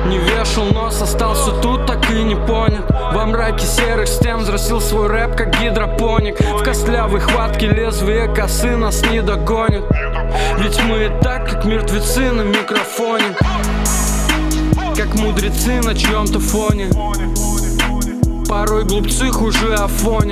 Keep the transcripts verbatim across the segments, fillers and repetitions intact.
Не вешал нос, остался тут, так и не понят. Во мраке серых стен взрастил свой рэп, как гидропоник. В костлявой хватке лезвие косы нас не догонят. Ведь мы и так, как мертвецы на микрофоне, как мудрецы на чьем-то фоне. Порой глупцы хуже Афони.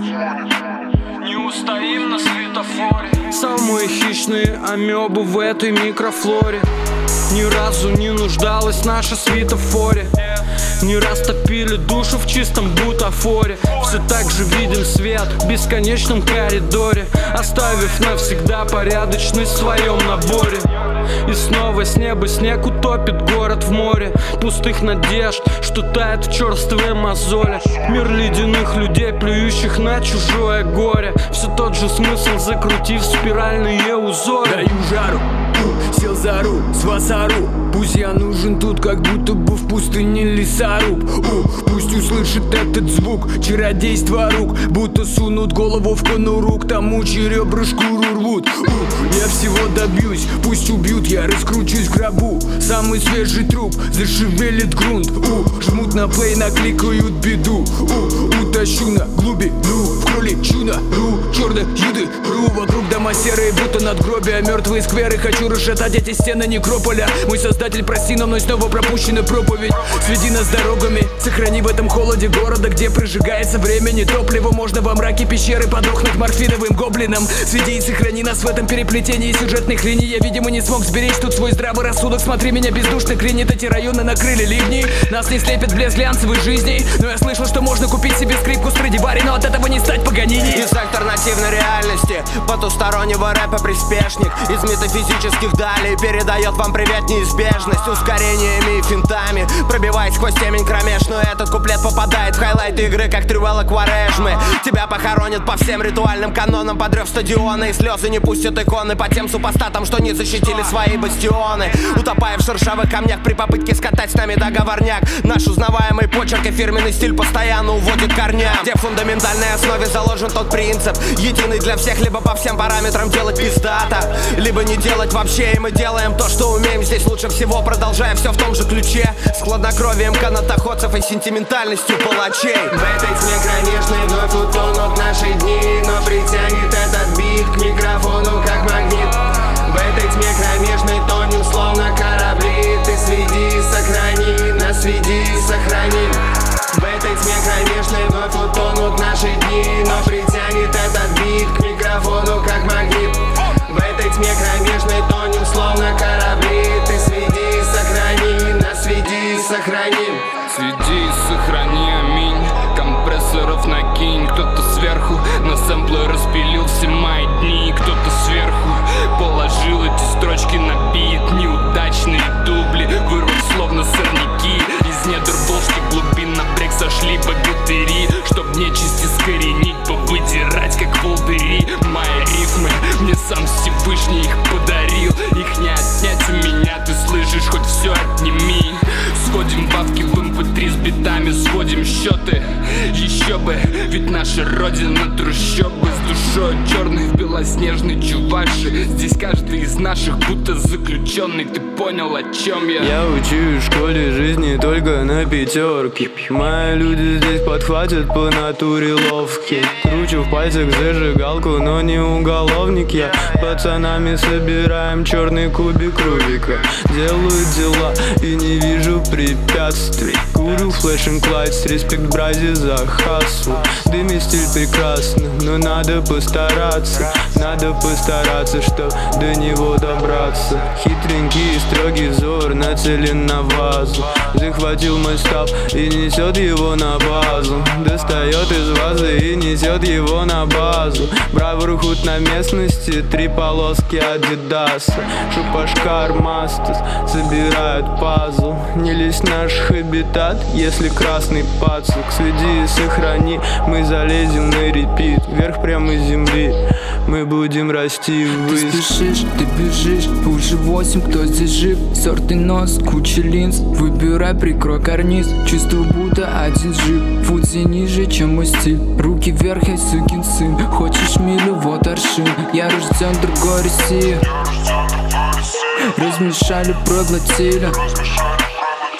Не устоим на светофоре. Самые хищные амебы в этой микрофлоре. Ни разу не нуждалась наша светофоре. Не раз топили душу в чистом бутафоре. Все так же видим свет в бесконечном коридоре, оставив навсегда порядочность в своем наборе. И снова с неба снег утопит город в море пустых надежд, что тает в черствые мозоли. Мир ледяных людей, плюющих на чужое горе. Все тот же смысл, закрутив спиральные узоры. Даю жару, сел за руль, с вас ору. Пусть я нужен тут, как будто бы в пустыне лесоруб. У, Пусть услышит этот звук, чародейство рук. Будто сунут голову в конуру, к тому черебры шкуру рвут. У, Я всего добьюсь, пусть убьют, я раскручусь в гробу. Самый свежий труп зашевелит грунт. У, Жмут на плей, накликают беду. У, Утащу на глубину, в кроличью нору. Черные юды, ру, вокруг дома серые, будто надгробия. Мертвые скверы, хочу расшатать эти стены некрополя. Мой создатель, прости, но мной снова пропущена проповедь. Сведи нас дорогами, сохрани в этом холоде города, где прожигается времени топливо. Можно во мраке пещеры подохнуть морфиновым гоблином. Сведи и сохрани нас в этом переплетении сюжетных линий. Я, видимо, не смог сберечь тут свой здравый рассудок. Смотри, меня бездушно клинит, эти районы накрыли ливни. Нас не слепит блеск глянцевых жизней. Но я слышал, что можно купить себе скрипку Страдивари, но от этого не стать Паганини. Из альтернативной реальности, потустороннего рэпа приспешник. Из метафизических далей передает вам привет неизбежность. Ускорениями и финтами, пробиваясь сквозь темень кромешную. Этот куплет попадает в хайлайт игры, как трювелла Кварежмы. Тебя похоронят по всем ритуальным канонам, подрев стадионы. И слезы не пустят иконы по тем супостатам, что не защитили свои бастионы. Утопая в шершавых камнях при попытке скатать с нами договорняк. Наш узнаваемый почерк и фирменный стиль постоянно уводит корням, где в фундаментальной основе заложен тот принцип, единый для всех, либо по всем параметрам делать пиздата, либо не делать вообще. И мы делаем то, что умеем здесь лучше всего, продолжая все в том же ключе, с хладнокровием канатоходцев и сентиментальностью палачей. В этой тьме кромешной вновь утонут наши дни, но притянет этот бит к микрофону как магнит. В этой тьме кромешной тонем словно корабли. Ты сведи, сохрани, нас сведи, сохрани. В этой тьме кромешной вновь утонут наши дни, но притянет этот бит к микрофону как магнит. В этой тьме кромешной тонем словно корабли. Ты сведи, сохрани, нас сведи, сохрани. Сведи и сохрани, аминь. Компрессоров накинь. Кто-то сверху на сэмплы распилил все мои дни. Кто-то сверху положил эти строчки на бит. Неудачные дубли вырвав словно сорняки. Из недр волжских глубин на брег сошли богатыри, чтоб нечисть искоренить, повыдирать как волдыри. Мои рифмы мне сам Всевышний их подарил. Их не отнять у меня, ты слышишь, хоть все отними. Сходим бабки в эм пэ три с битами, сводим счеты. Еще бы, ведь наша родина трущобы. С душой черной в белоснежной чуваши. Здесь каждый из наших будто заключенный. Ты понял, о чем я? Я учусь в школе жизни только на пятерке. Мои люди здесь подхватят по натуре ловки. Кручу в пальцах зажигалку, но не уголовник я. Пацанами собираем черный кубик Рубика. Делаю дела и не вижу препятствий. Курю флэшинг лайтс, респект бразе за хасу. Дым и стиль прекрасный, но надо постараться. Надо постараться, чтоб до него добраться. Хитренький и строгий взор нацелен на вазу. Захватил мой став и несет его на базу. Достает из вазы и несет его на базу. Бравый худ на местности, три полоски Адидаса. Шупашкар Мастас собирают пазл. Не лезь в наш хабитат, если красный пацук. Сведи и сохрани, мы залезем на репит. Вверх прямо из земли, мы будем расти ввысь. Ты спешишь, ты бежишь, уже восемь, кто здесь жив? Сортый нос, куча линз, выбирай, прикрой карниз. Чувствую, будто один жив, фудзи ниже, чем мой стиль. Руки вверх, я сукин сын, хочешь милю, вот аршин. Я рожден в другой России, размешали, проглотили.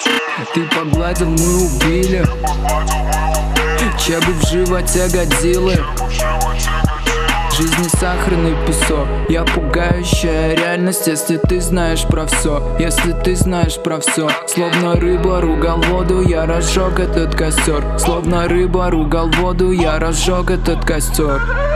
Ты погладил, мы убили. Чебы в животе Годзиллы. Жизнь не сахарный песок. Я пугающая реальность, если ты знаешь про все. Если ты знаешь про все. Словно рыба ругал воду, я разжег этот костер. Словно рыба ругал воду, я разжег этот костер.